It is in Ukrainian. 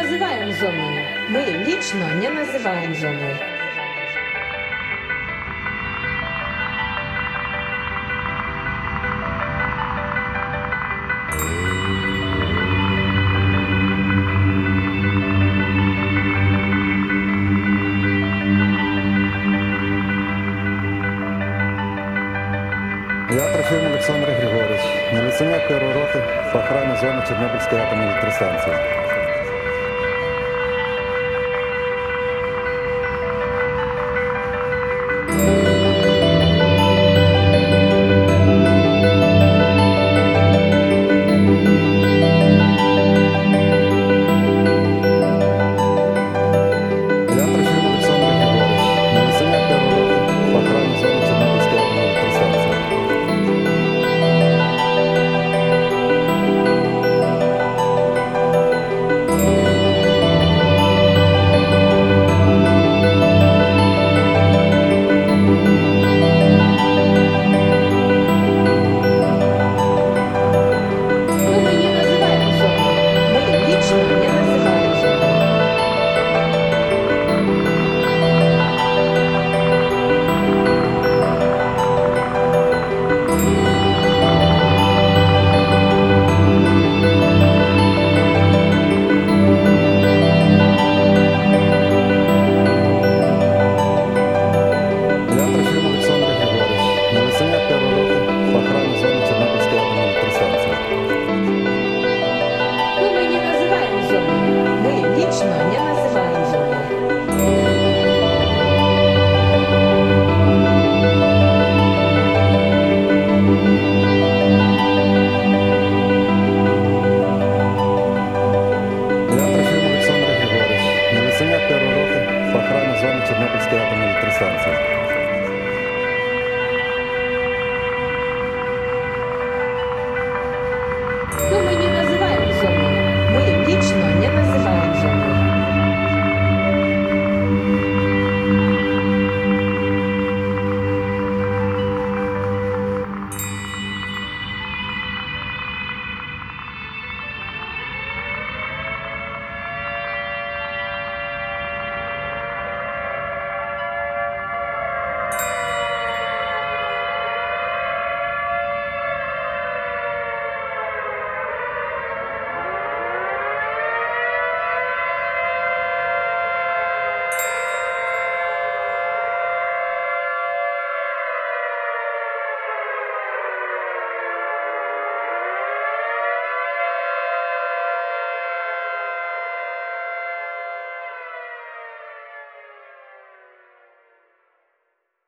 называем зоной. Мы лично не называем зоной. Я Трофим Олександр Григорович, міліціонер першої роти по охрані зони Чорнобильської атомної електростанції. Я Трофим Олександр Григорович, міліціонер першої роти по охрані зони Чорнобильської атомної електростанції. Но мы не называем зоной. Мы лично не называем зоной. Я Трофим Олександр Григорович, міліціонер першої роти по охрані зони Чорнобильської атомної електростанції. Но мы не называем зоной. Мы лично не называем зоной. Я Трофим Олександр Григорович, міліціонер першої роти по охрані зони Чорнобильської атомної електростанції. Но